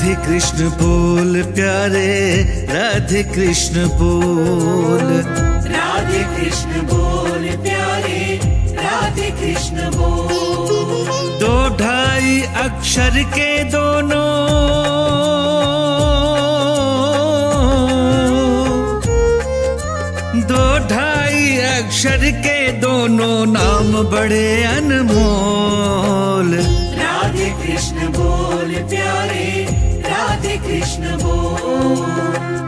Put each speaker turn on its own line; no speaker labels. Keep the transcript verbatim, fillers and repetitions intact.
राधे कृष्ण बोल प्यारे, राधे कृष्ण बोल,
राधे कृष्ण बोल प्यारे, राधे कृष्ण बोल।
दो ढाई अक्षर के दोनों, दो ढाई अक्षर के दोनों नाम बड़े अनमोल।
राधे कृष्ण बोल प्यारे, राधे कृष्ण बोल।